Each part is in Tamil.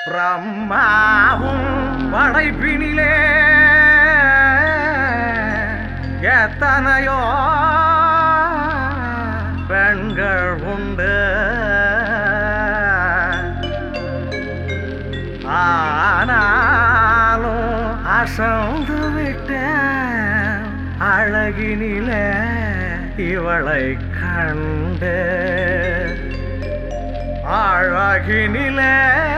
பிரம்மாவும் படைப்பினிலே எத்தனையோ பெண்கள் உண்டு. ஆனாலும் அசந்து விட்டேன் அழகினிலே இவளை கண்டு. அழகினிலே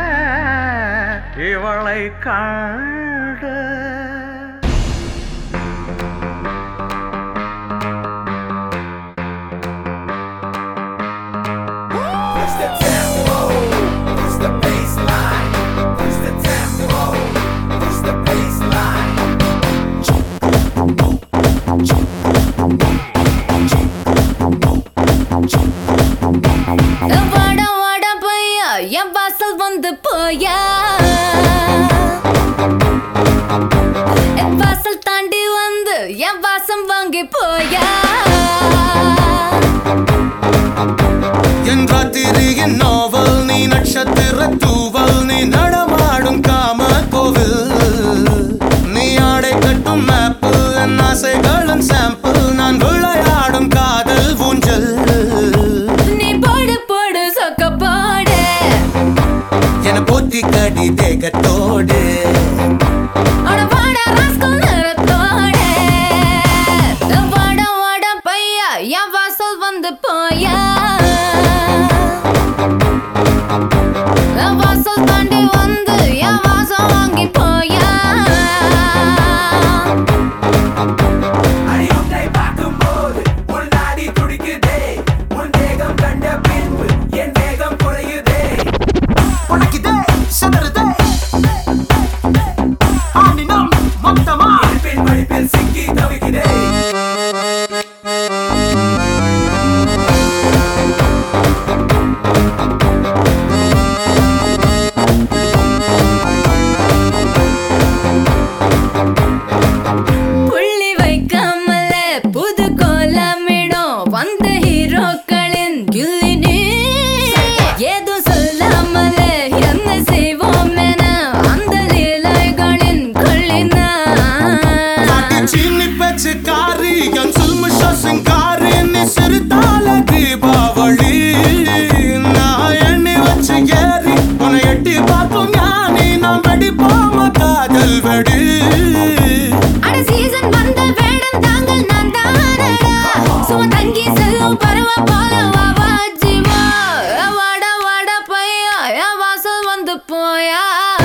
இவளை கண்டு. என் வாசல் வந்து போயா, என் வாசல் தாண்டி வந்து என் வாசம் வாங்கி போயா. என் ராத்திரியின் நாவல் நீ, நட்சத்திர தூவல் நீ, நடமாடும் காம கோவில் நீ, ஆடை கட்டும் மேப்பு என் ஆசைகளின் சாம்பிள், நான் விளையாடும் காதல் ஊஞ்சல். நீ போடு போடு சொக்க போடு என போத்தி கடி தேகத்தோடு என் வாசல் வந்து போயா, என் வாசல் தாண்டி வந்து என் வாசம் வாங்கி போயா. அடியொன்றை பார்க்கும்போது உன் நாடி துடிக்குதே, உன் தேகம் கண்ட பின்பு என் வேகம் குறையுதே. உனக்குதே சதறுதே ஆனினம் மொத்தமா இருப்பின் படிப்பில் சிக்கி தவிக்கிறே. புள்ளி வைக்காமல புது கோலமிடும் வந்த ஹீரோக்களின் கில்லினி, ஏதோ சொல்லாமல என்ன செய்வோம் என அந்த லீலைகளின் கொள்ளினா. சீனி பேச்சு காரி என் சுல்முஷ சிங்காரி நீ, சிறுதால தீபாவளி நான் எண்ணி வச்சு ஏறி உன்னை எட்டி பார்க்கும் ஞானி, நாம் வெடிப்போம காதல் வெடி. அட சீசன் வந்த வேடம் தாங்கள் நான் தானடா, சும்மா தங்கி செல்லும் பருவ போல வா ஜீவா. வாடா வாடா பையா என் வாசல் வந்து போயா,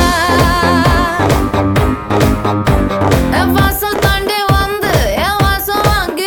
என் வாசல் தாண்டி வந்து என் வாசம் வாங்கி.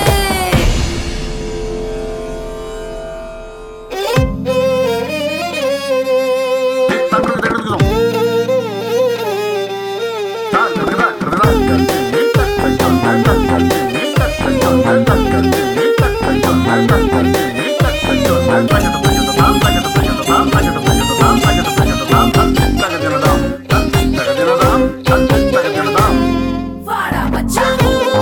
வாடா மச்சான்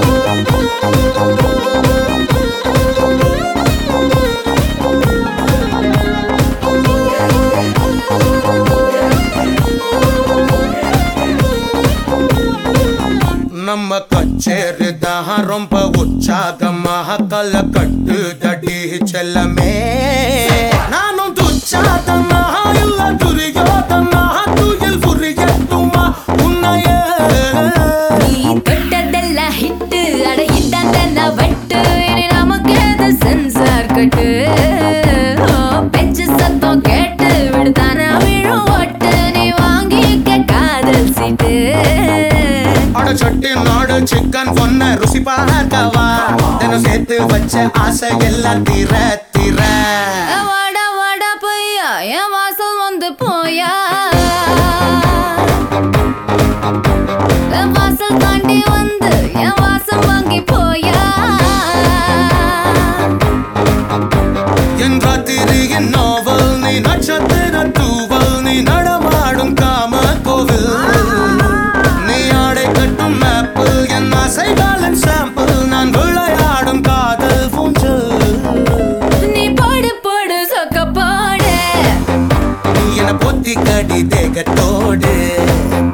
நம்ம கச்சேரி தான் ரொம்ப உற்சாகமாக கல கட்டு தடி செல்லமே. நானும் துச்சாதமாக இல்ல துரியோதமாக துயில் புரியட்டுமா உன்னையே. நீ தொட்டதெல்லாம் ஹிட்டு, அட ஹிட்டாந்தென்ன வட்டு, இனி நமக்கு எது சென்சார் கட்டு. பெஞ்சு சத்தம் கேட்டு விடுதானா விழும் ஓட்டு, நீ வாங்கிக்க காதல் சீட்டு. அட சட்டி நாடு சிக்கன் பொண்ண ருசி பார்க்கவா, தினம் சேர்த்து வச்ச ஆசை எல்லாம் தீர தீர. வாடா வாடா பையா என் வாசல் வந்து போயா, என் வாசல் தாண்டி வந்து என் வாசம் வாங்கி போயா. என் ராத்திரியின் நாவல் நீ, நட்சத்திர தூவல் நீ, நடமாடும் காம கோவில் நீ, ஆடை கட்டும் மேப்பு என் ஆசைகளின் சாம்பிள், நான் விளையாடும் காதல் ஊஞ்சல். நீ போடு போடு சொக்க போடு நீ என பொத்தி கடி தேகத்தோடு